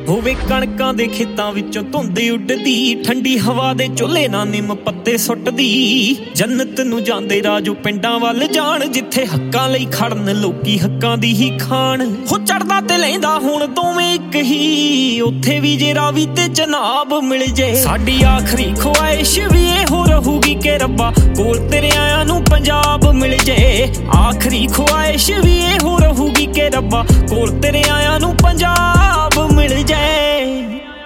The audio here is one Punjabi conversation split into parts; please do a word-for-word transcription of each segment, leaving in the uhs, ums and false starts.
ਹੋਵੇ ਕਣਕਾਂ ਦੇ ਖੇਤਾਂ ਵਿੱਚੋਂ ਧੁੰਦ ਉੱਡਦੀ, ਠੰਡੀ ਹਵਾ ਦੇ ਚੁੱਲ੍ਹੇ ਨਾਲ ਨਿੰਮ ਪੱਤੇ ਸੁੱਟਦੀ। ਜੰਨਤ ਨੂੰ ਜਾਂਦੇ ਰਾਜੋ ਪਿੰਡਾਂ ਵੱਲ ਜਾਣ, ਜਿੱਥੇ ਹੱਕਾਂ ਲਈ ਖੜਨ ਲੋਕੀ ਹੱਕਾਂ ਦੀ ਹੀ ਖਾਣ। ਹੋ ਚੜਦਾ ਤੇ ਲੈਂਦਾ ਹੁਣ ਦੋਵੇਂ ਇੱਕ ਹੀ, ਉੱਥੇ ਵੀ ਜੇ ਰਾਵੀ ਤੇ ਜਨਾਬ ਮਿਲ ਜੇ। ਸਾਡੀ ਆਖਰੀ ਖੁਆਇਸ਼ ਵੀ ਇਹੋ ਰਹੂਗੀ ਕਿ ਰੱਬਾ ਕੋਲ ਤੇਰੇ ਆਇਆਂ ਨੂੰ ਪੰਜਾਬ ਮਿਲ ਜੇ। ਆਖਰੀ ਖੁਆਇਸ਼ ਵੀ ਇਹੋ ਰਹੂਗੀ ਕਿ ਰੱਬਾ ਕੋਲ ਤੇਰੇ ਆਇਆਂ ਨੂੰ ਪੰਜਾਬ ਮਿਲ ਜਾਏ।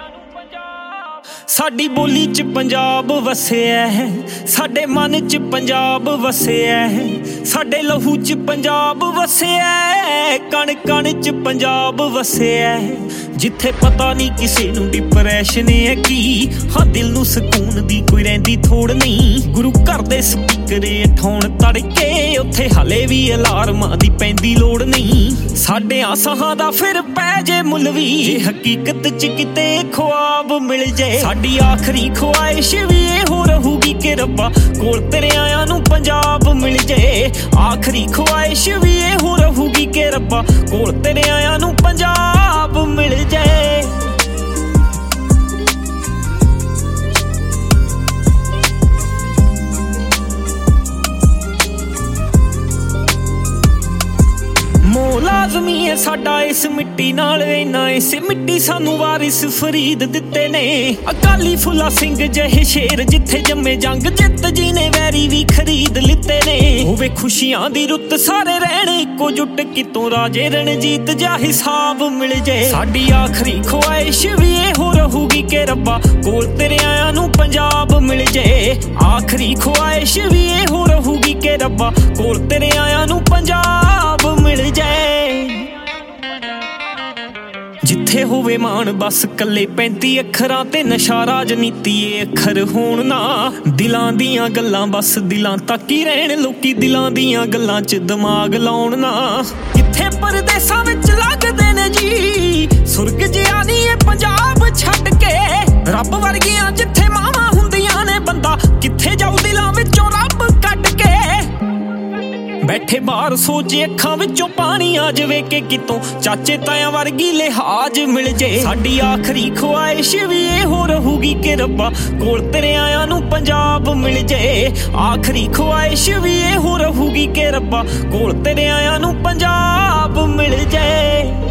ਸਾਡੀ ਬੋਲੀ ਚ ਪੰਜਾਬ ਵਸਿਆ ਹੈ, ਸਾਡੇ ਮਨ ਚ ਪੰਜਾਬ ਵਸਿਆ ਹੈ, ਸਾਡੇ ਲਹੂ ਚ ਪੰਜਾਬ ਵਸਿਆ ਹੈ, ਕਣ ਕਣ ਚ ਪੰਜਾਬ ਵਸਿਆ ਹੈ। ਜਿੱਥੇ ਪਤਾ ਨਹੀਂ ਕਿਸੇ ਨੂੰ ਡਿਪਰੈਸ਼ਨ ਹੈ ਕੀ, ਹਾਂ ਦਿਲ ਨੂੰ ਸਕੂਨ ਦੀ ਕੋਈ ਰਹਿੰਦੀ ਥੋੜ ਨਹੀਂ। ਗੁਰੂ ਘਰ ਦੇ ਸਪੀਕਰ ਉਠਾਉਣ ਤੜਕੇ, ਉੱਥੇ ਹਲੇ ਵੀ ਅਲਾਰਮਾਂ ਦੀ ਪੈਂਦੀ ਲੋੜ ਨਹੀਂ। ਸਾਡੇ ਆਸਾਂ ਦਾ ਫਿਰ ਪੈ ਜੇ ਮੁੱਲ ਵੀ, ਜੇ ਹਕੀਕਤ ਚ ਕਿਤੇ ਖੁਆਬ ਮਿਲ ਜੇ। ਸਾਡੀ ਆਖਰੀ ਖੁਆਇਸ਼ ਵੀ ਇਹੋ ਰਹੂਗੀ ਕਿ ਰੱਬਾ ਕੋਲ ਤੇਰੇ ਆਇਆਂ ਨੂੰ ਪੰਜਾਬ ਮਿਲ ਜੇ। ਆਖਰੀ ਖੁਆਇਸ਼ ਵੀ ਇਹੋ ਰਹੂਗੀ ਕਿ ਰੱਬਾ ਕੋਲ ਤੇਰੇ ਆਇਆਂ ਨੂੰ ਪੰਜਾਬ ਮਿਲ ਜਾਏ। ਮੋਹ ਲਾਜ਼ਮੀ ਹੈ ਸਾਡਾ ਇਸ ਮਿੱਟੀ ਨਾਲ, ਇੰਨਾ ਇਸੇ ਮਿੱਟੀ ਸਾਨੂੰ ਵਾਰਿਸ ਫਰੀਦ ਦਿੱਤੇ ਨੇ। ਅਕਾਲੀ ਫੁੱਲਾ ਸਿੰਘ ਜਿਹੇ ਸ਼ੇਰ ਜਿੱਥੇ ਜੰਮੇ ਜੰਗ ਜਿੱਤ ਜੀ ਨੇ ਵੈਰੀ ਵੀ ਖਰੀਦ ਲਿੱਤੇ ਨੇ। ਹੋਵੇ ਖੁਸ਼ੀਆਂ ਦੀ ਰੁੱਤ ਸਾਰੇ ਰਹਿਣ ਇੱਕੋ ਜੁੱਟ, ਕਿਤੋਂ ਰਾਜੇ ਰਣਜੀਤ ਜਾ ਹਿਸਾਬ ਮਿਲ ਜੇ। ਸਾਡੀ ਆਖਰੀ ਖੁਆਇਸ਼ ਵੀ ਇਹੋ ਰਹੂਗੀ ਕਿ ਰੱਬਾ ਕੋਲ ਤੇਰੇ ਆਇਆਂ ਨੂੰ ਪੰਜਾਬ ਮਿਲ ਜੇ। ਆਖਰੀ ਖੁਆਇਸ਼ ਵੀ ਇਹੋ ਰਹੂਗੀ ਕਿ ਰੱਬਾ ਕੋਲ ਤੇਰੇ ਆਇਆਂ ਨੂੰ ਪੰਜਾਬ ਮਿਲ ਜਾਏ। ਜਿੱਥੇ ਹੋਵੇ ਮਾਣ ਬਸ ਕੱਲੇ ਪੈਂਤੀ ਅੱਖਰਾਂ ਤੇ, ਨਸ਼ਾ ਰਾਜਨੀਤੀ ਏ ਅੱਖਰ ਹੋਣ ਨਾ। ਦਿਲਾਂ ਦੀਆਂ ਗੱਲਾਂ ਬਸ ਦਿਲਾਂ ਤੱਕ ਹੀ ਰਹਿਣ, ਲੋਕੀ ਦਿਲਾਂ ਦੀਆਂ ਗੱਲਾਂ ਚ ਦਿਮਾਗ ਲਾਉਣ ਨਾ। ਕਿੱਥੇ ਪਰਦੇਸਾਂ ਵਿੱਚ ਲੱਗਦੇ ਨੇ ਜੀ ਸੁਰਗ ਜਿਹਾ ਨੀ ਇਹ ਪੰਜਾਬ ਛੱਡ ਕੇ। ਰੱਬ ਵਰਗੀਆਂ ਜਿੱਥੇ ਮਾਵਾਂ ਹੁੰਦੀਆਂ ਨੇ, ਬੰਦਾ ਕਿੱਥੇ ਜਾਊ ਦਿਲਾਂ ਵਿੱਚੋਂ ਰੱਬ ਕੱਢ ਕੇ। ਬੈਠੇ ਬਾਹਰ ਸੋਚੇ ਅੱਖਾਂ ਵਿੱਚੋਂ ਪਾਣੀ ਆ ਜਾਵੇ ਕਿ ਕਿਤੋਂ ਚਾਚੇ ਤਾਇਆਂ ਵਰਗੀ ਲਿਹਾਜ਼ ਮਿਲ ਜੇ। ਸਾਡੀ ਆਖਰੀ ਖੁਆਇਸ਼ ਵੀ ਇਹੋ ਰਹੂਗੀ ਕਿ ਰੱਬਾ ਕੋਲ ਤੇਰੇ ਆਇਆਂ ਨੂੰ ਪੰਜਾਬ ਮਿਲ ਜੇ। ਆਖਰੀ ਖੁਆਇਸ਼ ਵੀ ਇਹੋ ਰਹੂਗੀ ਕਿ ਰੱਬਾ ਕੋਲ ਤੇਰੇ ਆਇਆਂ ਨੂੰ ਪੰਜਾਬ ਮਿਲ ਜਾਏ।